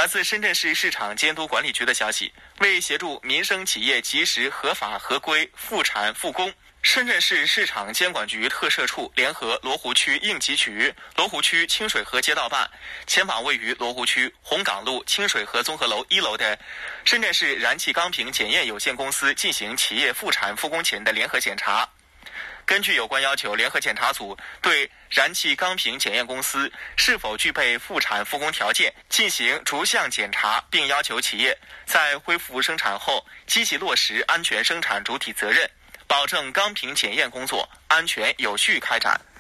来自深圳市市场监督管理局的消息，为协助民生企业及时合法合规复产复工，深圳市市场监管局特设处联合罗湖区应急区、罗湖区清水河街道办，前往位于罗湖区红岗路清水河综合楼1楼的深圳市燃气钢瓶检验有限公司进行企业复产复工前的联合检查。根据有关要求，联合检查组对燃气钢瓶检验公司是否具备复产复工条件进行逐项检查，并要求企业在恢复生产后积极落实安全生产主体责任，保证钢瓶检验工作安全有序开展。